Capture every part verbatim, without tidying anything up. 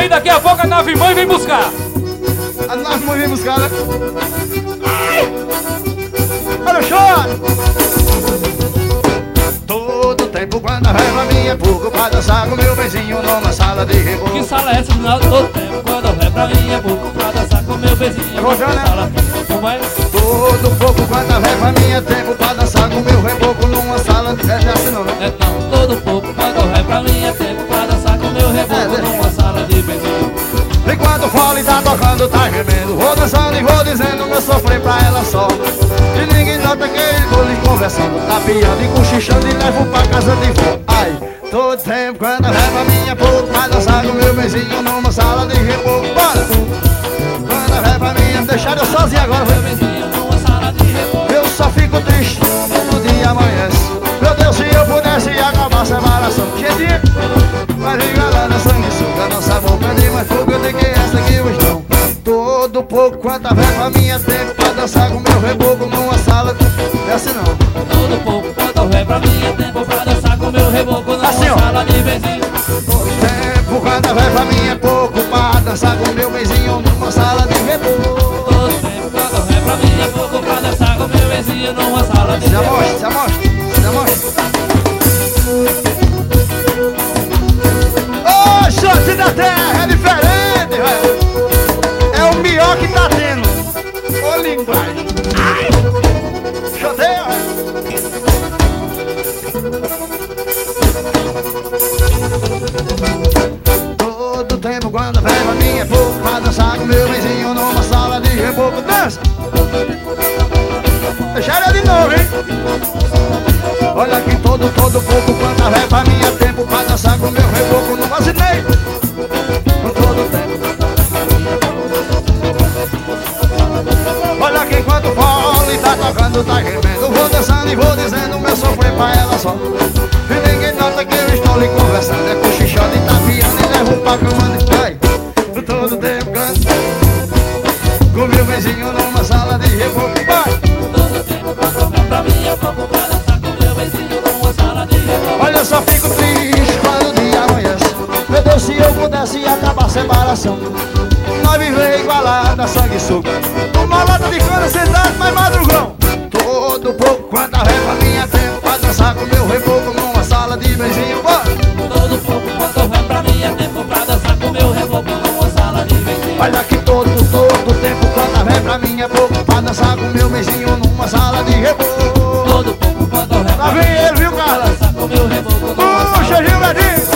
aí, daqui a pouco a nave mãe vem buscar. A nave mãe vem buscar, né? Olha o choro. Todo tempo quando a raiva minha é pouco pra dançar com meu vizinho numa sala de reboco. Que sala é essa? Todo tempo quando a raiva minha é pouco pra dançar com meu vizinho numa sala de reboco. Como é? Todo pouco quando a raiva minha é tempo pra dançar com meu reboco numa sala de... É assim não, né? É não, todo pouco quando a raiva minha é tempo pra dançar com meu reboco numa sala de vizinho. Enquanto o fole tá tocando, tá gemendo, vou dançando e vou dizendo meu sofrer pra ela só. E ninguém nota que eu tô lhe conversando, tá piando e cochichando e levo pra casa de vó. Ai, todo tempo quando a raiva minha é pouco pra dançar com meu vizinho numa sala de reboco. Bora! Quando a raiva minha deixar eu sozinho agora, meu vizinho numa sala de reboco. Eu só fico triste quando o dia amanhece. Meu Deus, se eu pudesse acabar a separação. Gente, mas engalando a sanguessuga, nossa boca de mais fogo do que essa que os dão. Todo pouco quanto a raiva minha tempo pra dançar com meu reboco numa sala. É assim não. Todo pouco quanto a raiva minha tempo pra dançar com meu reboco numa assim, sala de vizinho. Todo tempo quanto a raiva minha é pouco pra dançar com meu vizinho numa sala de reboco. Todo tempo quanto a raiva minha é pouco pra dançar com meu vizinho numa sala de reboco. Se reboco. amostra, se amostra, se amostra. Ô, chute da terra é diferente, velho. É o melhor que tá tendo. Ô, linguagem. Ai! Choteio, velho. Todo tempo quando a raiva minha é pouco pra dançar com meu vizinho numa sala de reboco. Dança! Deixa ele de novo, hein? Olha aqui todo, todo pouco quando a raiva minha é tempo pra dançar com meu reboco no vacineio. Todo tempo. Olha aqui enquanto o fole tá tocando, tá gemendo, vou dançando e vou dizendo meu sofrer pra ela só. E ninguém nota que eu estou lhe conversando, é cochichando e tapiando e levo pra cama de pai. Todo tempo canto com meu vizinho numa sala de reboco. Vai! Todo tempo quando pra mim é pouco pra dançar com meu vizinho numa sala de reboco. Olha, eu só fico triste quando o dia amanhece. Meu Deus, se eu pudesse acabar a separação. Nós viver igualado a sanguessuga, uma lata de cana sentado mais madrugão. Todo pouco quando a raiva minha tempo pra dançar com meu reboco numa sala de vizinho. Bora! Todo pouco quando é pra mim é tempo pra dançar com meu reboco numa sala de vizinho. Olha aqui todo, todo tempo quando a raiva pra mim é pouco pra dançar com meu vizinho numa sala de reboco. Todo pouco quando é Lá vem ele, viu, Carla? dançar com meu reboco numa sala. Puxa, Gilbertinho!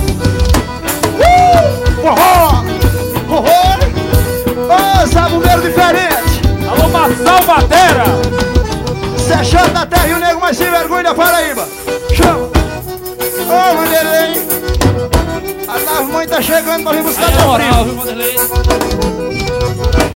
Uh! Forró! Forró! Ô, sabugueiro diferente! Alô, Marçal Batera! Cê é chato da terra e o nego mais sem vergonha da Paraíba! Chama! Ô, Vanderlei! A nave mãe tá chegando pra vir buscar Aí é teu moral, primo! viu, Vanderlei?